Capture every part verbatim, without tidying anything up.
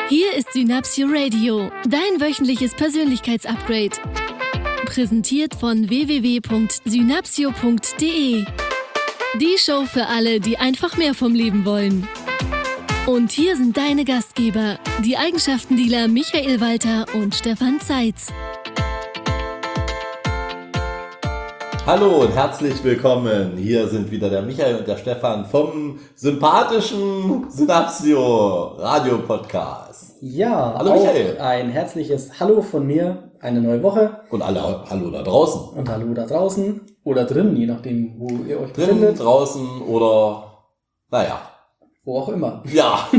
Hier ist Synapsio Radio, dein wöchentliches Persönlichkeitsupgrade. Präsentiert von w w w punkt synapsio punkt d e. Die Show für alle, die einfach mehr vom Leben wollen. Und hier sind deine Gastgeber, die Eigenschaftendealer Michael Walter und Stefan Zeitz. Hallo und herzlich willkommen. Hier sind wieder der Michael und der Stefan vom sympathischen Synapsio Radio Podcast. Ja, hallo Michael. Ein herzliches Hallo von mir, eine neue Woche. Und alle Hallo da draußen. Und Hallo da draußen oder drin, je nachdem, wo ihr euch drin, befindet. Draußen oder, naja. Wo auch immer. Ja.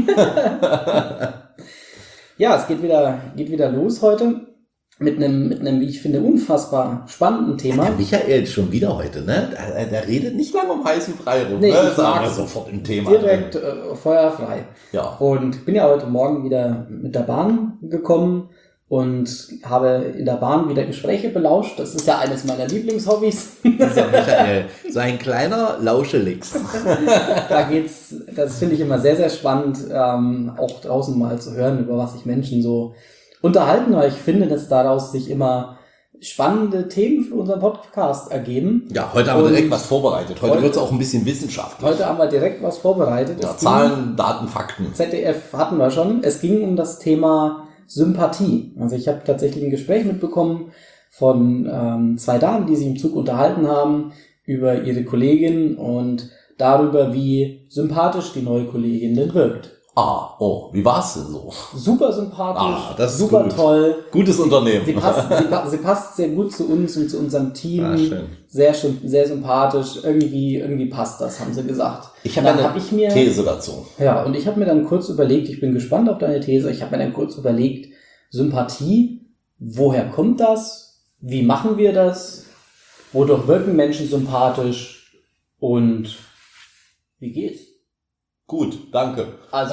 Ja, es geht wieder, geht wieder los heute. Mit einem, mit einem, wie ich finde, unfassbar spannenden Thema. Der Michael schon wieder heute, ne? Der, der redet nicht lange um heißen Brei rum. Nee, ne? ich Sagen wir mag's sofort im Thema. Direkt äh, feuerfrei. Ja. Und bin ja heute Morgen wieder mit der Bahn gekommen und habe in der Bahn wieder Gespräche belauscht. Das ist ja eines meiner Lieblingshobbys. Dieser Michael, so ein kleiner Lauschelix. Da geht's, das finde ich immer sehr, sehr spannend, ähm, auch draußen mal zu hören, über was sich Menschen so unterhalten, weil ich finde, dass daraus sich immer spannende Themen für unseren Podcast ergeben. Ja, heute haben wir Und direkt was vorbereitet. Heute, heute wird es auch ein bisschen wissenschaftlich. Heute haben wir direkt was vorbereitet. Ja, Zahlen, Daten, Fakten. Z D F hatten wir schon. Es ging um das Thema Sympathie. Also ich habe tatsächlich ein Gespräch mitbekommen von ähm, zwei Damen, die sich im Zug unterhalten haben über ihre Kollegin und darüber, wie sympathisch die neue Kollegin denn wirkt. Ah, oh, wie war's denn so? Super sympathisch, ah, das ist super gut. toll. Gutes Unternehmen. Sie passt, sie, sie passt sehr gut zu uns und zu unserem Team. Ah, schön. Sehr schön, sehr sympathisch. Irgendwie, irgendwie passt das, haben sie gesagt. Ich habe eine hab ich mir, These dazu. Ja, und ich habe mir dann kurz überlegt, ich bin gespannt auf deine These, ich habe mir dann kurz überlegt, Sympathie, woher kommt das? Wie machen wir das? Wodurch wirken Menschen sympathisch? Und wie geht's? Gut, danke. Also,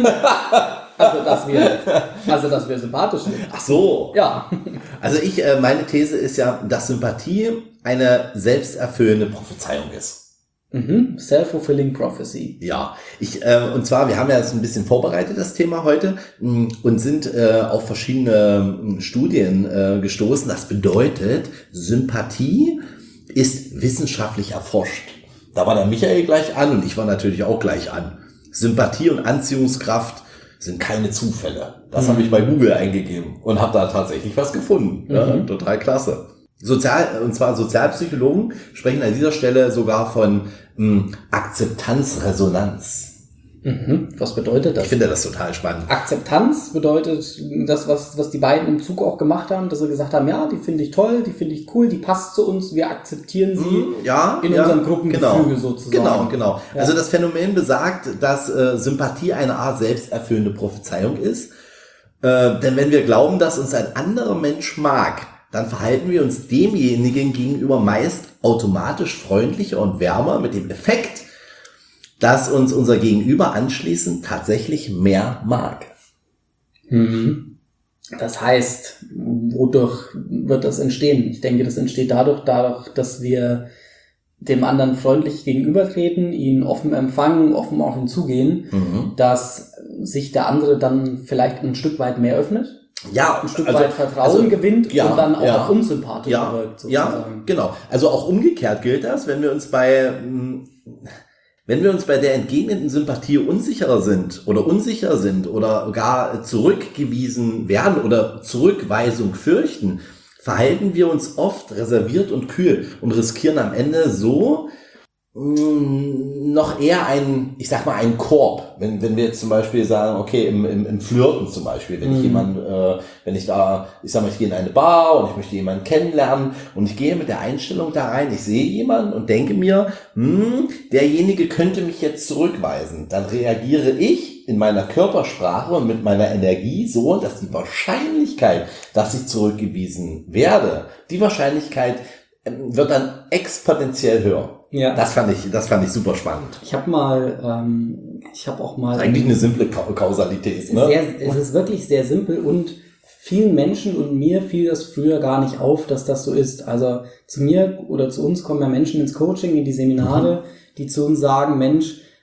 also, dass wir, also, dass wir sympathisch sind. Ach so. Ja. Also ich, äh, meine These ist ja, dass Sympathie eine selbsterfüllende Prophezeiung ist. Mhm. Self-fulfilling prophecy. Ja, ich, äh, und zwar, wir haben ja das ein bisschen vorbereitet, das Thema heute, mh, und sind äh, auf verschiedene mh, Studien äh, gestoßen. Das bedeutet, Sympathie ist wissenschaftlich erforscht. Da war der Michael gleich an und ich war natürlich auch gleich an. Sympathie und Anziehungskraft sind keine Zufälle. Das mhm. habe ich bei Google eingegeben und habe da tatsächlich was gefunden. Mhm. Ja, total klasse. Sozial, und zwar Sozialpsychologen sprechen an dieser Stelle sogar von mh, Akzeptanzresonanz. Mhm. Was bedeutet das? Ich finde das total spannend. Akzeptanz bedeutet das, was, was die beiden im Zug auch gemacht haben, dass sie gesagt haben, ja, die finde ich toll, die finde ich cool, die passt zu uns, wir akzeptieren sie mm, ja, in ja, unserem Gruppengefüge genau, sozusagen. Genau, genau. Ja. Also das Phänomen besagt, dass äh, Sympathie eine Art selbsterfüllende Prophezeiung ist. Äh, denn wenn wir glauben, dass uns ein anderer Mensch mag, dann verhalten wir uns demjenigen gegenüber meist automatisch freundlicher und wärmer mit dem Effekt, dass uns unser Gegenüber anschließend tatsächlich mehr mag. Mhm. Das heißt, wodurch wird das entstehen? Ich denke, das entsteht dadurch, dadurch, dass wir dem anderen freundlich gegenübertreten, ihn offen empfangen, offen auf ihn zugehen, mhm. dass sich der andere dann vielleicht ein Stück weit mehr öffnet. Ja, ein Stück also, weit Vertrauen also, gewinnt ja, und dann auch ja, unsympathisch ja, wirkt. Sozusagen. Ja, genau. Also auch umgekehrt gilt das, wenn wir uns bei, wenn wir uns bei der entgegnenden Sympathie unsicherer sind oder unsicher sind oder gar zurückgewiesen werden oder Zurückweisung fürchten, verhalten wir uns oft reserviert und kühl und riskieren am Ende so noch eher einen, ich sag mal, einen Korb. Wenn, wenn wir jetzt zum Beispiel sagen, okay, im, im, im Flirten zum Beispiel, wenn ich mhm. jemand, äh, wenn ich da, ich sag mal, ich gehe in eine Bar und ich möchte jemanden kennenlernen und ich gehe mit der Einstellung da rein, ich sehe jemanden und denke mir, hm, derjenige könnte mich jetzt zurückweisen. Dann reagiere ich in meiner Körpersprache und mit meiner Energie so, dass die Wahrscheinlichkeit, dass ich zurückgewiesen werde, die Wahrscheinlichkeit ähm, wird dann exponentiell höher. Ja. Das fand ich, das fand ich super spannend. Ich habe mal, ähm, ich habe auch mal... Eigentlich eine simple Kausalität, ne? Sehr, es ist wirklich sehr simpel und vielen Menschen und mir fiel das früher gar nicht auf, dass das so ist. Also zu mir oder zu uns kommen ja Menschen ins Coaching, in die Seminare, mhm. die zu uns sagen, Mensch,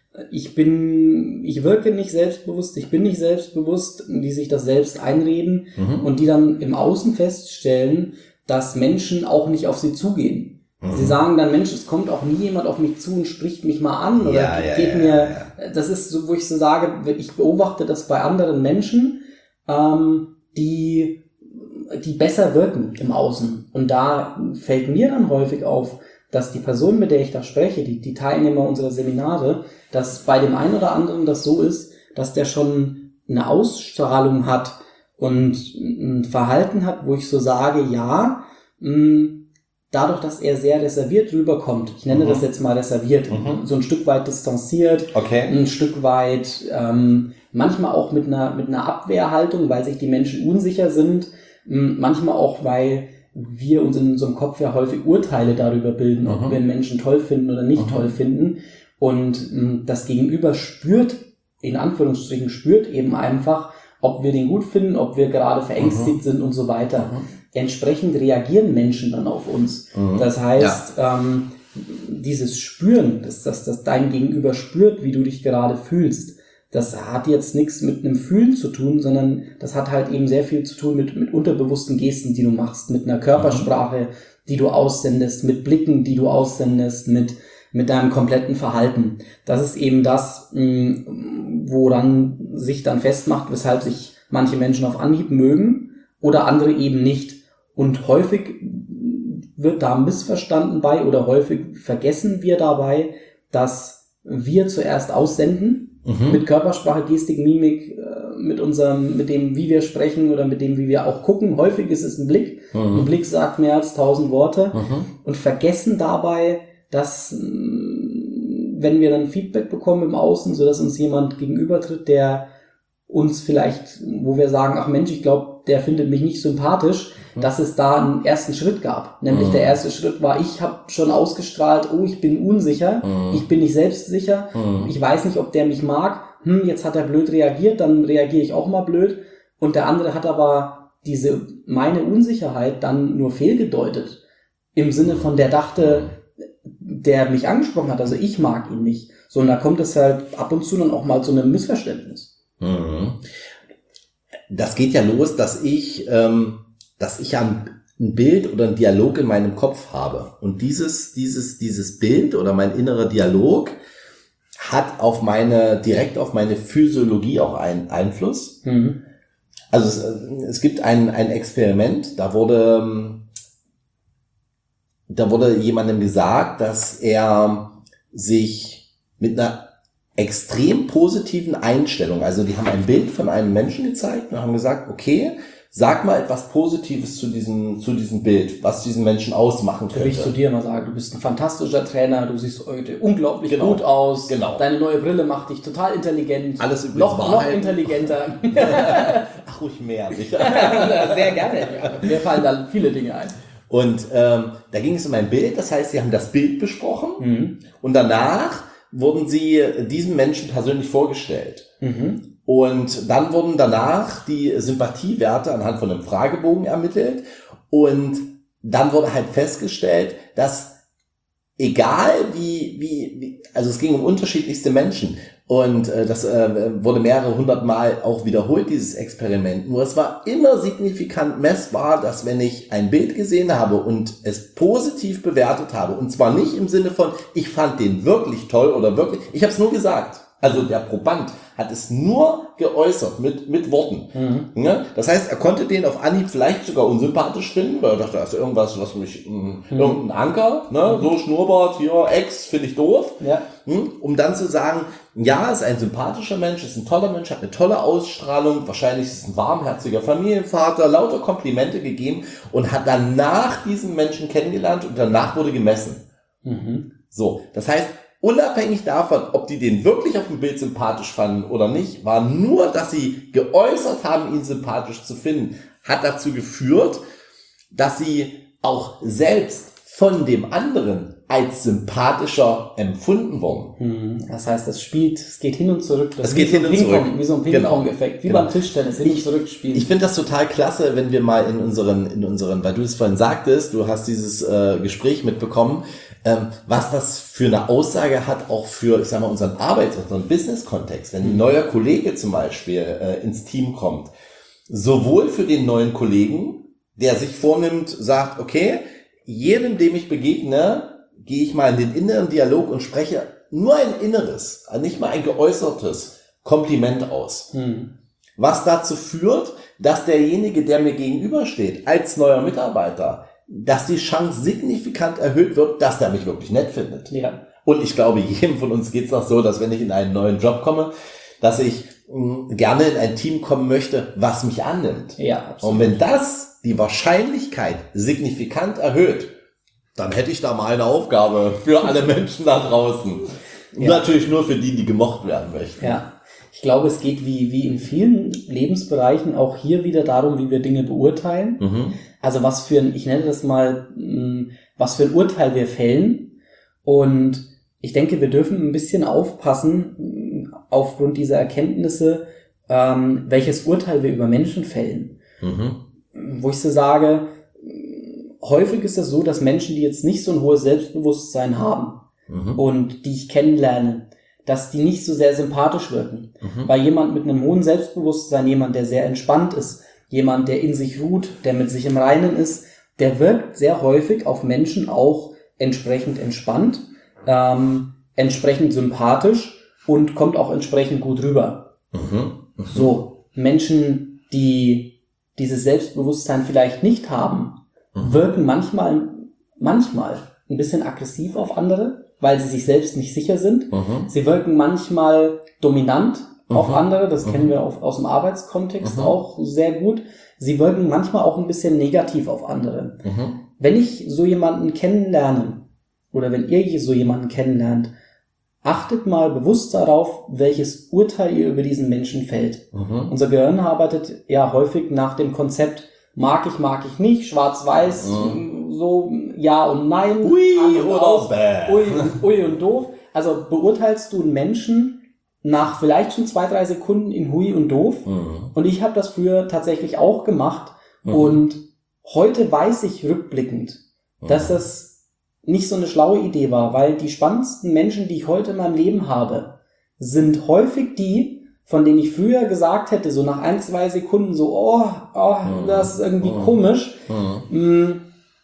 ich bin, ich wirke nicht selbstbewusst, ich bin nicht selbstbewusst, die sich das selbst einreden mhm. und die dann im Außen feststellen, dass Menschen auch nicht auf sie zugehen. Mhm. Sie sagen dann, Mensch, es kommt auch nie jemand auf mich zu und spricht mich mal an oder ja, ja, geht ja, mir, ja, ja. Das ist so, wo ich so sage, ich beobachte das bei anderen Menschen, ähm, die, die besser wirken im Außen. Und da fällt mir dann häufig auf, dass die Person, mit der ich da spreche, die, die Teilnehmer unserer Seminare, dass bei dem einen oder anderen das so ist, dass der schon eine Ausstrahlung hat und ein Verhalten hat, wo ich so sage, ja, mh, dadurch, dass er sehr reserviert rüberkommt, ich nenne mhm. das jetzt mal reserviert, mhm. so ein Stück weit distanziert, okay. ein Stück weit, ähm, manchmal auch mit einer, mit einer Abwehrhaltung, weil sich die Menschen unsicher sind, mh, manchmal auch, weil wir uns in unserem Kopf ja häufig Urteile darüber bilden, ob mhm. wir einen Menschen toll finden oder nicht mhm. toll finden. Und mh, das Gegenüber spürt, in Anführungsstrichen spürt eben einfach, ob wir den gut finden, ob wir gerade verängstigt mhm. sind und so weiter. Mhm. Entsprechend reagieren Menschen dann auf uns. Mhm. Das heißt, ja. ähm, dieses Spüren, dass, dass, dass dein Gegenüber spürt, wie du dich gerade fühlst, das hat jetzt nichts mit einem Fühlen zu tun, sondern das hat halt eben sehr viel zu tun mit, mit unterbewussten Gesten, die du machst, mit einer Körpersprache, die du aussendest, mit Blicken, die du aussendest, mit, mit deinem kompletten Verhalten. Das ist eben das, woran sich dann festmacht, weshalb sich manche Menschen auf Anhieb mögen oder andere eben nicht. Und häufig wird da missverstanden bei oder häufig vergessen wir dabei, dass wir zuerst aussenden, Mhm. mit Körpersprache, Gestik, Mimik, mit unserem, mit dem, wie wir sprechen oder mit dem, wie wir auch gucken. Häufig ist es ein Blick. Mhm. Ein Blick sagt mehr als tausend Worte mhm. und vergessen dabei, dass, wenn wir dann Feedback bekommen im Außen, so dass uns jemand gegenübertritt, der uns vielleicht, wo wir sagen, ach Mensch, ich glaube, der findet mich nicht sympathisch, mhm. dass es da einen ersten Schritt gab. Nämlich mhm. der erste Schritt war, ich habe schon ausgestrahlt, oh, ich bin unsicher, mhm. ich bin nicht selbstsicher, mhm. ich weiß nicht, ob der mich mag, hm, jetzt hat er blöd reagiert, dann reagiere ich auch mal blöd. Und der andere hat aber diese, meine Unsicherheit dann nur fehlgedeutet. Im Sinne von, der dachte, der mich angesprochen hat, also ich mag ihn nicht. So, und da kommt es halt ab und zu dann auch mal zu einem Missverständnis. Das geht ja los, dass ich, ähm, dass ich ja ein Bild oder einen Dialog in meinem Kopf habe. Und dieses, dieses, dieses Bild oder mein innerer Dialog hat auf meine, direkt auf meine Physiologie auch einen Einfluss. Mhm. Also es, es gibt ein, ein Experiment, da wurde, da wurde jemandem gesagt, dass er sich mit einer extrem positiven Einstellung, also die haben ein Bild von einem Menschen gezeigt und haben gesagt, okay, sag mal etwas Positives zu diesem, zu diesem Bild, was diesen Menschen ausmachen könnte. Will ich zu dir mal sagen, du bist ein fantastischer Trainer, du siehst heute unglaublich genau. gut aus, genau. Deine neue Brille macht dich total intelligent. Alles übrigens noch, noch intelligenter. Ach, ruhig mehr. Sicher. Sehr gerne. Ja. Mir fallen da viele Dinge ein. Und ähm, da ging es um ein Bild, das heißt, sie haben das Bild besprochen mhm. und danach wurden sie diesem Menschen persönlich vorgestellt. Mhm. Und dann wurden danach die Sympathiewerte anhand von einem Fragebogen ermittelt. Und dann wurde halt festgestellt, dass egal wie, wie, wie also es ging um unterschiedlichste Menschen. Und äh, das äh, wurde mehrere hundert Mal auch wiederholt, dieses Experiment. Nur es war immer signifikant messbar, dass wenn ich ein Bild gesehen habe und es positiv bewertet habe, und zwar nicht im Sinne von, ich fand den wirklich toll oder wirklich, ich habe es nur gesagt. Also der Proband hat es nur geäußert mit mit Worten. Mhm. Ja? Das heißt, er konnte den auf Anhieb vielleicht sogar unsympathisch finden, weil er dachte, das ist irgendwas, was mich, mh, mhm. irgendein Anker, ne? Mhm. So Schnurrbart, hier, Ex, finde ich doof. Ja. Um dann zu sagen, ja, ist ein sympathischer Mensch, ist ein toller Mensch, hat eine tolle Ausstrahlung, wahrscheinlich ist es ein warmherziger Familienvater, lauter Komplimente gegeben und hat danach diesen Menschen kennengelernt und danach wurde gemessen. Mhm. So, das heißt, unabhängig davon, ob die den wirklich auf dem Bild sympathisch fanden oder nicht, war nur, dass sie geäußert haben, ihn sympathisch zu finden, hat dazu geführt, dass sie auch selbst von dem anderen als sympathischer empfunden wurden. Das heißt, das spielt, es geht hin und zurück. Das geht hin und zurück. Wie so ein Ping-Pong-Effekt, wie genau. beim Tischtennis, hin und zurück spielen. Ich finde das total klasse, wenn wir mal in unseren, in unseren, weil du es vorhin sagtest, du hast dieses äh, Gespräch mitbekommen, ähm, was das für eine Aussage hat, auch für, ich sag mal, unseren Arbeits- und unseren Business-Kontext. Wenn ein neuer Kollege zum Beispiel äh, ins Team kommt, sowohl für den neuen Kollegen, der sich vornimmt, sagt, okay, jedem, dem ich begegne, gehe ich mal in den inneren Dialog und spreche nur ein inneres, nicht mal ein geäußertes Kompliment aus. Hm. Was dazu führt, dass derjenige, der mir gegenübersteht, als neuer Mitarbeiter, dass die Chance signifikant erhöht wird, dass der mich wirklich nett findet. Ja. Und ich glaube, jedem von uns geht es auch so, dass wenn ich in einen neuen Job komme, dass ich mh, gerne in ein Team kommen möchte, was mich annimmt. Ja, absolut. Und wenn das die Wahrscheinlichkeit signifikant erhöht, dann hätte ich da mal eine Aufgabe für alle Menschen da draußen. Ja. Natürlich nur für die, die gemocht werden möchten. Ja. Ich glaube, es geht wie, wie in vielen Lebensbereichen auch hier wieder darum, wie wir Dinge beurteilen. Mhm. Also was für ein, ich nenne das mal, was für ein Urteil wir fällen. Und ich denke, wir dürfen ein bisschen aufpassen, aufgrund dieser Erkenntnisse, ähm, welches Urteil wir über Menschen fällen. Mhm. Wo ich so sage, häufig ist es so, dass Menschen, die jetzt nicht so ein hohes Selbstbewusstsein haben mhm. und die ich kennenlerne, dass die nicht so sehr sympathisch wirken. Mhm. Weil jemand mit einem hohen Selbstbewusstsein, jemand, der sehr entspannt ist, jemand, der in sich ruht, der mit sich im Reinen ist, der wirkt sehr häufig auf Menschen auch entsprechend entspannt, ähm, entsprechend sympathisch und kommt auch entsprechend gut rüber. Mhm. Mhm. So, Menschen, die dieses Selbstbewusstsein vielleicht nicht haben, mhm. wirken manchmal, manchmal ein bisschen aggressiv auf andere, weil sie sich selbst nicht sicher sind. Mhm. Sie wirken manchmal dominant mhm. auf andere, das mhm. kennen wir auf, aus dem Arbeitskontext mhm. auch sehr gut. Sie wirken manchmal auch ein bisschen negativ auf andere. Mhm. Wenn ich so jemanden kennenlerne, oder wenn ihr so jemanden kennenlernt, achtet mal bewusst darauf, welches Urteil ihr über diesen Menschen fällt. Mhm. Unser Gehirn arbeitet ja häufig nach dem Konzept, mag ich, mag ich nicht, schwarz-weiß, mhm. so ja und nein, ui oder aus, ui, ui und doof. Also beurteilst du einen Menschen nach vielleicht schon zwei, drei Sekunden in hui und doof. Mhm. Und ich habe das früher tatsächlich auch gemacht. Mhm. Und heute weiß ich rückblickend, mhm. dass das nicht so eine schlaue Idee war, weil die spannendsten Menschen, die ich heute in meinem Leben habe, sind häufig die, von denen ich früher gesagt hätte, so nach ein, zwei Sekunden so, oh, oh mhm. das ist irgendwie mhm. komisch. Mhm.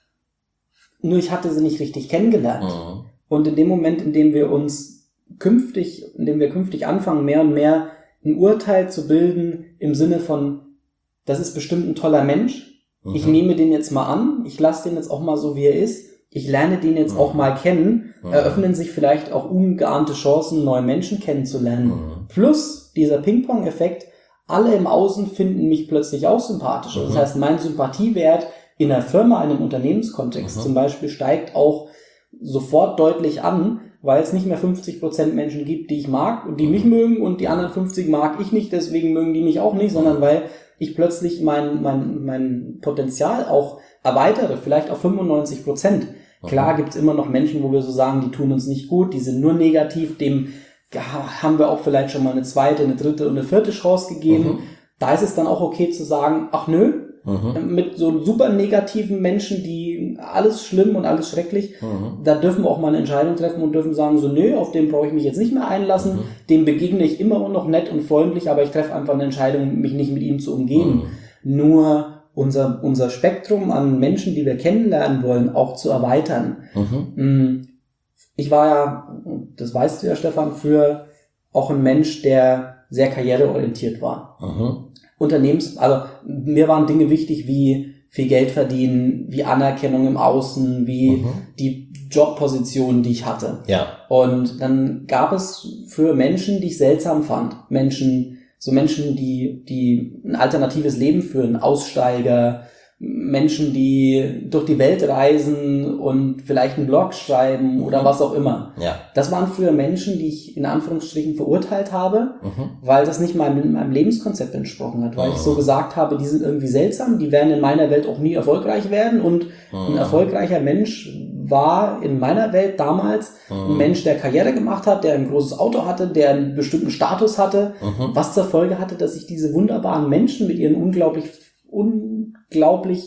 Nur ich hatte sie nicht richtig kennengelernt. Mhm. Und in dem Moment, in dem wir uns künftig, in dem wir künftig anfangen, mehr und mehr ein Urteil zu bilden im Sinne von, das ist bestimmt ein toller Mensch, mhm. ich nehme den jetzt mal an, ich lasse den jetzt auch mal so, wie er ist, ich lerne den jetzt mhm. auch mal kennen, mhm. eröffnen sich vielleicht auch ungeahnte Chancen, neue Menschen kennenzulernen. Mhm. Plus dieser Ping-Pong-Effekt, alle im Außen finden mich plötzlich auch sympathisch. Mhm. Das heißt, mein Sympathiewert in einer Firma, in einem Unternehmenskontext mhm. zum Beispiel, steigt auch sofort deutlich an, weil es nicht mehr fünfzig Prozent Menschen gibt, die ich mag und die mhm. mich mögen und die anderen fünfzig mag ich nicht, deswegen mögen die mich auch nicht, sondern weil ich plötzlich mein, mein, mein Potenzial auch erweitere, vielleicht auf fünfundneunzig Prozent. Klar gibt's immer noch Menschen, wo wir so sagen, die tun uns nicht gut, die sind nur negativ, dem haben wir auch vielleicht schon mal eine zweite, eine dritte und eine vierte Chance gegeben. Mhm. Da ist es dann auch okay zu sagen, ach nö, mhm. mit so super negativen Menschen, die alles schlimm und alles schrecklich, mhm. da dürfen wir auch mal eine Entscheidung treffen und dürfen sagen, so nö, auf den brauche ich mich jetzt nicht mehr einlassen, mhm. dem begegne ich immer noch nett und freundlich, aber ich treffe einfach eine Entscheidung, mich nicht mit ihm zu umgeben. Mhm. Nur unser unser Spektrum an Menschen, die wir kennenlernen wollen, auch zu erweitern. Mhm. Ich war ja, das weißt du ja, Stefan, früher auch ein Mensch, der sehr karriereorientiert war. Mhm. Unternehmens, also mir waren Dinge wichtig wie viel Geld verdienen, wie Anerkennung im Außen, wie mhm. die Jobposition, die ich hatte. Ja. Und dann gab es für Menschen, die ich seltsam fand, Menschen, so Menschen, die, die ein alternatives Leben führen, Aussteiger, Menschen, die durch die Welt reisen und vielleicht einen Blog schreiben oder mhm. was auch immer. Ja. Das waren früher Menschen, die ich in Anführungsstrichen verurteilt habe, mhm. weil das nicht meinem, meinem Lebenskonzept entsprochen hat, weil mhm. ich so gesagt habe, die sind irgendwie seltsam, die werden in meiner Welt auch nie erfolgreich werden und mhm. ein erfolgreicher Mensch war in meiner Welt damals mhm. ein Mensch, der Karriere gemacht hat, der ein großes Auto hatte, der einen bestimmten Status hatte, mhm. was zur Folge hatte, dass ich diese wunderbaren Menschen mit ihren unglaublich unglaublich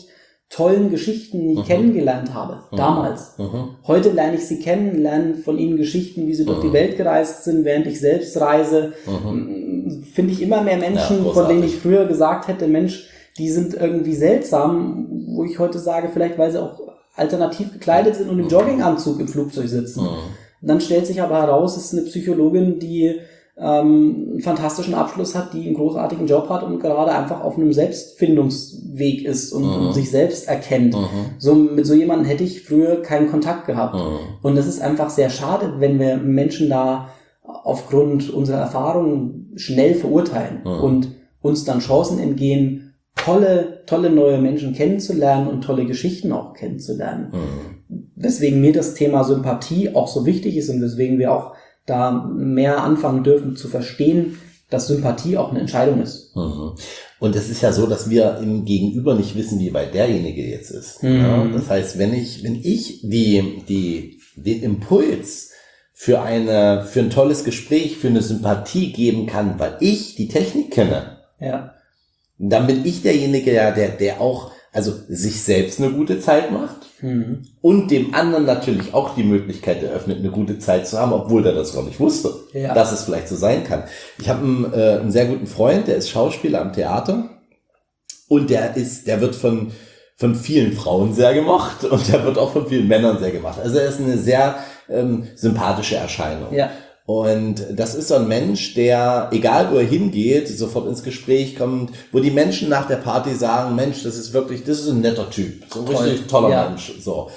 tollen Geschichten nie mhm. kennengelernt habe, mhm. damals. Mhm. Heute lerne ich sie kennen, lerne von ihnen Geschichten, wie sie mhm. durch die Welt gereist sind, während ich selbst reise. Mhm. Finde ich immer mehr Menschen, ja, von denen ich früher gesagt hätte, Mensch, die sind irgendwie seltsam, wo ich heute sage, vielleicht weil sie auch alternativ gekleidet sind und im Jogginganzug im Flugzeug sitzen. Mhm. Dann stellt sich aber heraus, es ist eine Psychologin, die ähm, einen fantastischen Abschluss hat, die einen großartigen Job hat und gerade einfach auf einem Selbstfindungsweg ist und, mhm. und sich selbst erkennt. Mhm. So, mit so jemandem hätte ich früher keinen Kontakt gehabt. Mhm. Und das ist einfach sehr schade, wenn wir Menschen da aufgrund unserer Erfahrungen schnell verurteilen mhm. und uns dann Chancen entgehen, tolle, tolle neue Menschen kennenzulernen und tolle Geschichten auch kennenzulernen. Mhm. Weswegen mir das Thema Sympathie auch so wichtig ist und weswegen wir auch da mehr anfangen dürfen zu verstehen, dass Sympathie auch eine Entscheidung ist. Mhm. Und es ist ja so, dass wir im Gegenüber nicht wissen, wie weit derjenige jetzt ist. Mhm. Ja, das heißt, wenn ich, wenn ich die, die, den Impuls für eine, für ein tolles Gespräch, für eine Sympathie geben kann, weil ich die Technik kenne, ja. dann bin ich derjenige, ja, der, der auch, also sich selbst eine gute Zeit macht mhm. und dem anderen natürlich auch die Möglichkeit eröffnet, eine gute Zeit zu haben, obwohl der das gar nicht wusste, ja. dass es vielleicht so sein kann. Ich habe einen, äh, einen sehr guten Freund, der ist Schauspieler am Theater und der ist, der wird von von vielen Frauen sehr gemocht und der wird auch von vielen Männern sehr gemacht. Also er ist eine sehr ähm, sympathische Erscheinung. Ja. Und das ist so ein Mensch, der, egal wo er hingeht, sofort ins Gespräch kommt, wo die Menschen nach der Party sagen, Mensch, das ist wirklich, das ist ein netter Typ, so ein Toll. richtig toller ja. Mensch. So.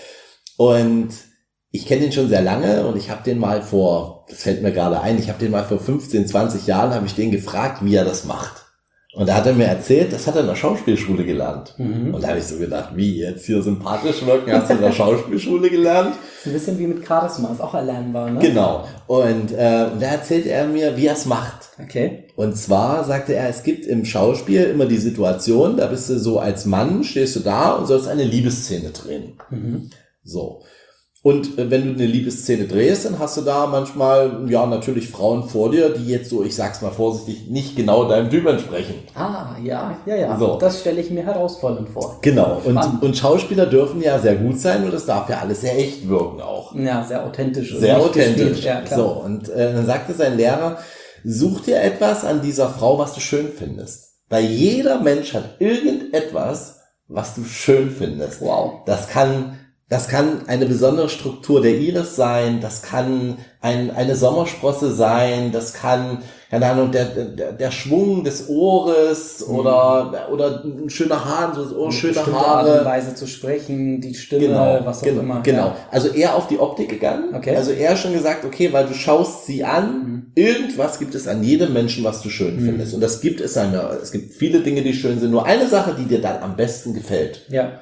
Und ich kenne ihn schon sehr lange und ich habe den mal vor, das fällt mir gerade ein, ich habe den mal vor fünfzehn, zwanzig Jahren, habe ich den gefragt, wie er das macht. Und da hat er mir erzählt, das hat er in der Schauspielschule gelernt. Mhm. Und da habe ich so gedacht, wie jetzt hier sympathisch wirken, hast du in der Schauspielschule gelernt? Das ist ein bisschen wie mit Charisma, ist auch erlernbar, ne? Genau. Und äh, da erzählt er mir, wie er es macht. Okay. Und zwar sagte er, es gibt im Schauspiel immer die Situation, da bist du so als Mann, stehst du da und sollst eine Liebesszene drehen. Mhm. So. Und äh, wenn du eine Liebesszene drehst, dann hast du da manchmal, ja, natürlich Frauen vor dir, die jetzt so, ich sag's mal vorsichtig, nicht genau deinem Typ entsprechen. Ah, ja, ja, ja. So. Das stelle ich mir herausfordernd vor. Genau. Und, und Schauspieler dürfen ja sehr gut sein und das darf ja alles sehr echt wirken auch. Ja, sehr authentisch. Sehr authentisch. Ja, klar. So, und äh, dann sagte sein Lehrer, such dir etwas an dieser Frau, was du schön findest. Weil jeder Mensch hat irgendetwas, was du schön findest. Wow. Das kann... Das kann eine besondere Struktur der Iris sein, das kann ein, eine Sommersprosse sein, das kann, keine Ahnung, der, der, der Schwung des Ohres mhm. oder, oder ein schöner Haar, so oh, schöne Haare. Art und Weise zu sprechen, die Stimme, genau, was auch genau, immer. Genau, ja. Also eher auf die Optik gegangen, okay. Also eher schon gesagt, okay, weil du schaust sie an, mhm. irgendwas gibt es an jedem Menschen, was du schön mhm. findest. Und das gibt es einmal, es gibt viele Dinge, die schön sind, nur eine Sache, die dir dann am besten gefällt. Ja.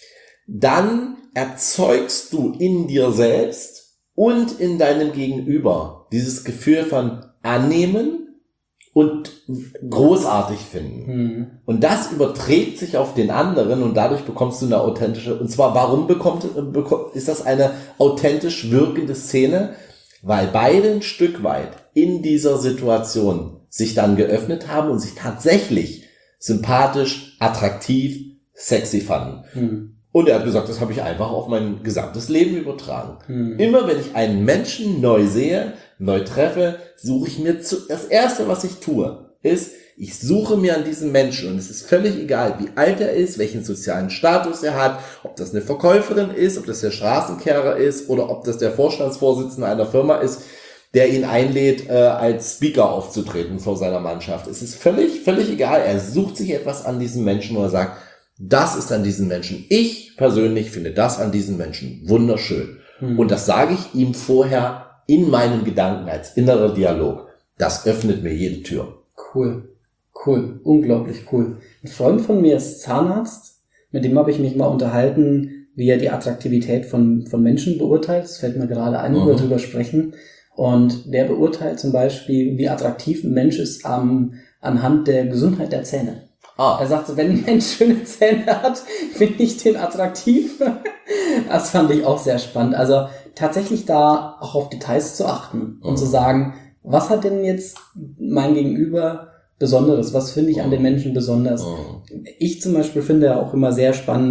Dann erzeugst du in dir selbst und in deinem Gegenüber dieses Gefühl von annehmen und großartig finden. Mhm. Und das überträgt sich auf den anderen und dadurch bekommst du eine authentische, und zwar warum bekommt, ist das eine authentisch wirkende Szene? Weil beide ein Stück weit in dieser Situation sich dann geöffnet haben und sich tatsächlich sympathisch, attraktiv, sexy fanden. Mhm. Und er hat gesagt, das habe ich einfach auf mein gesamtes Leben übertragen. Hm. Immer wenn ich einen Menschen neu sehe, neu treffe, suche ich mir zu, das Erste, was ich tue, ist, ich suche mir an diesen Menschen, und es ist völlig egal, wie alt er ist, welchen sozialen Status er hat, ob das eine Verkäuferin ist, ob das der Straßenkehrer ist oder ob das der Vorstandsvorsitzende einer Firma ist, der ihn einlädt, äh, als Speaker aufzutreten vor seiner Mannschaft. Es ist völlig, völlig egal. Er sucht sich etwas an diesem Menschen, wo er sagt, das ist an diesen Menschen. Ich persönlich finde das an diesen Menschen wunderschön. Mhm. Und das sage ich ihm vorher in meinen Gedanken als innerer Dialog. Das öffnet mir jede Tür. Cool. Cool. Unglaublich cool. Ein Freund von mir ist Zahnarzt. Mit dem habe ich mich mal unterhalten, wie er die Attraktivität von, von Menschen beurteilt. Das fällt mir gerade ein, wo wir drüber sprechen. Und der beurteilt zum Beispiel, wie attraktiv ein Mensch ist am, anhand der Gesundheit der Zähne. Ah. Er sagt so, wenn ein Mensch schöne Zähne hat, finde ich den attraktiv. Das fand ich auch sehr spannend. Also tatsächlich da auch auf Details zu achten und mhm. zu sagen, was hat denn jetzt mein Gegenüber Besonderes? Was finde ich an den Menschen besonders? Mhm. Ich zum Beispiel finde auch immer sehr spannend,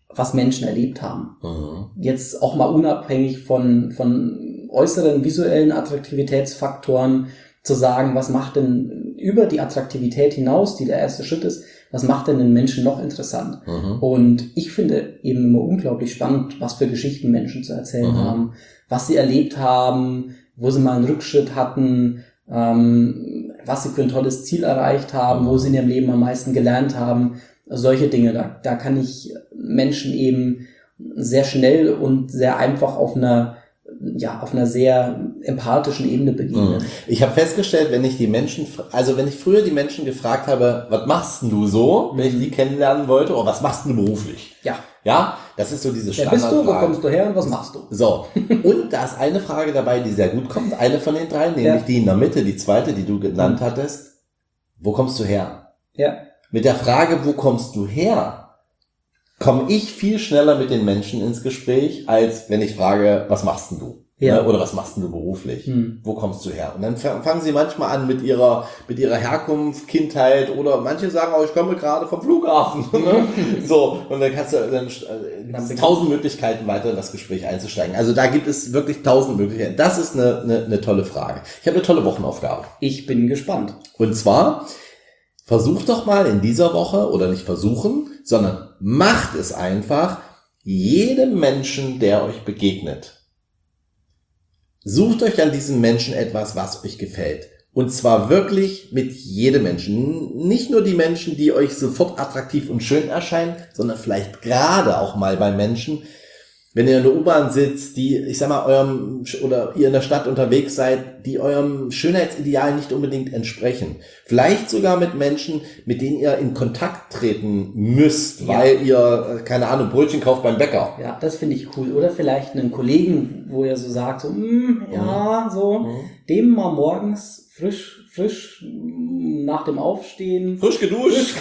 was Menschen erlebt haben. Mhm. Jetzt auch mal unabhängig von, von äußeren visuellen Attraktivitätsfaktoren zu sagen, was macht denn über die Attraktivität hinaus, die der erste Schritt ist, was macht denn den Menschen noch interessant? Mhm. Und ich finde eben immer unglaublich spannend, was für Geschichten Menschen zu erzählen Mhm. haben, was sie erlebt haben, wo sie mal einen Rückschritt hatten, ähm, was sie für ein tolles Ziel erreicht haben, wo sie in ihrem Leben am meisten gelernt haben. Solche Dinge, da, da kann ich Menschen eben sehr schnell und sehr einfach auf einer, ja, auf einer sehr empathischen Ebene begegnen. Ich habe festgestellt, wenn ich die Menschen, also wenn ich früher die Menschen gefragt habe, was machst denn du so, wenn ich die kennenlernen wollte, oder was machst denn du beruflich? Ja. Ja, das ist so diese Wer bist Standardfrage. du, wo kommst du her und was machst du? So, und da ist eine Frage dabei, die sehr gut kommt, eine von den drei, nämlich Ja. die in der Mitte, die zweite, die du genannt hattest. Wo kommst du her? Ja. Mit der Frage, wo kommst du her, komme ich viel schneller mit den Menschen ins Gespräch, als wenn ich frage, was machst denn du? Ja. Ne? Oder was machst denn du beruflich? Hm. Wo kommst du her? Und dann f- fangen sie manchmal an mit ihrer, mit ihrer Herkunft, Kindheit, oder manche sagen auch, ich komme gerade vom Flughafen. Ne? So, und dann kannst du, dann, äh, Dann tausend Möglichkeiten weiter in das Gespräch einzusteigen. Also da gibt es wirklich tausend Möglichkeiten. Das ist eine, eine, eine tolle Frage. Ich habe eine tolle Wochenaufgabe. Ich bin gespannt. Und zwar, versucht doch mal in dieser Woche, oder nicht versuchen, sondern macht es einfach, jedem Menschen, der euch begegnet, sucht euch an diesem Menschen etwas, was euch gefällt. Und zwar wirklich mit jedem Menschen. Nicht nur die Menschen, die euch sofort attraktiv und schön erscheinen, sondern vielleicht gerade auch mal bei Menschen, wenn ihr in der U-Bahn sitzt, die, ich sag mal, eurem, oder ihr in der Stadt unterwegs seid, die eurem Schönheitsideal nicht unbedingt entsprechen. Vielleicht sogar mit Menschen, mit denen ihr in Kontakt treten müsst, Ja. weil ihr, keine Ahnung, Brötchen kauft beim Bäcker. Ja, das finde ich cool. Oder vielleicht einen Kollegen, wo ihr so sagt, so, mm, ja, so, Mhm. dem mal morgens frisch, frisch mm, nach dem Aufstehen, Frisch geduscht.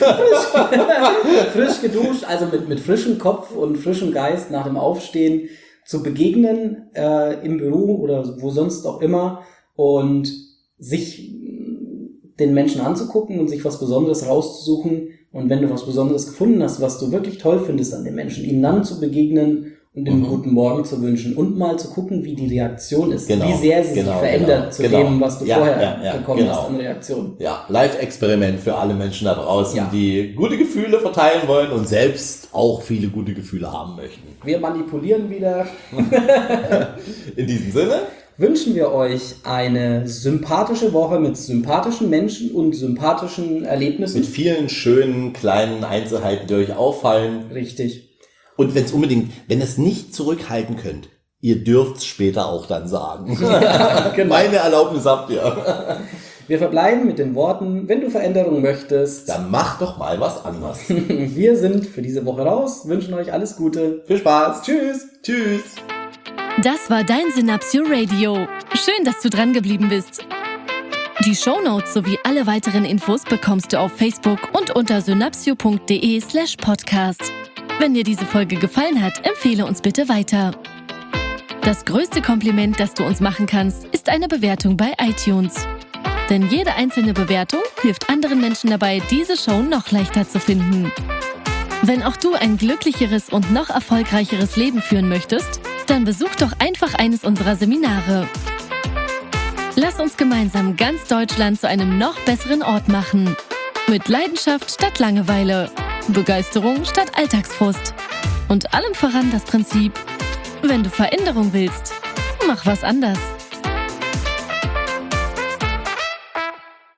frisch geduscht, also mit, mit frischem Kopf und frischem Geist nach dem Aufstehen zu begegnen, äh, im Büro oder wo sonst auch immer, und sich mm, den Menschen anzugucken und sich was Besonderes rauszusuchen. Und wenn du was Besonderes gefunden hast, was du wirklich toll findest an den Menschen, ihnen dann zu begegnen und den Mhm. guten Morgen zu wünschen und mal zu gucken, wie die Reaktion ist, Genau, wie sehr sie genau, sich verändert genau, zu genau. dem, was du Ja, vorher ja, ja, bekommen genau. hast an Reaktion. Ja, Live-Experiment für alle Menschen da draußen, Ja. die gute Gefühle verteilen wollen und selbst auch viele gute Gefühle haben möchten. Wir manipulieren wieder. In diesem Sinne, Wünschen wir euch eine sympathische Woche mit sympathischen Menschen und sympathischen Erlebnissen. mit vielen schönen kleinen Einzelheiten, die euch auffallen. Richtig. Und wenn es unbedingt, wenn ihr es nicht zurückhalten könnt, ihr dürft es später auch dann sagen. Ja, genau. Meine Erlaubnis habt ihr. Wir verbleiben mit den Worten, wenn du Veränderungen möchtest, Dann macht doch mal was anderes. wir sind für diese Woche raus, wünschen euch alles Gute. Viel Spaß. Tschüss. Tschüss. Das war dein Synapsio Radio. Schön, dass du dran geblieben bist. Die Shownotes sowie alle weiteren Infos bekommst du auf Facebook und unter synapsio.de slash podcast. Wenn dir diese Folge gefallen hat, empfehle uns bitte weiter. Das größte Kompliment, das du uns machen kannst, ist eine Bewertung bei iTunes. Denn jede einzelne Bewertung hilft anderen Menschen dabei, diese Show noch leichter zu finden. Wenn auch du ein glücklicheres und noch erfolgreicheres Leben führen möchtest, dann besuch doch einfach eines unserer Seminare. Lass uns gemeinsam ganz Deutschland zu einem noch besseren Ort machen. Mit Leidenschaft statt Langeweile, Begeisterung statt Alltagsfrust und allem voran das Prinzip: Wenn du Veränderung willst, mach was anders.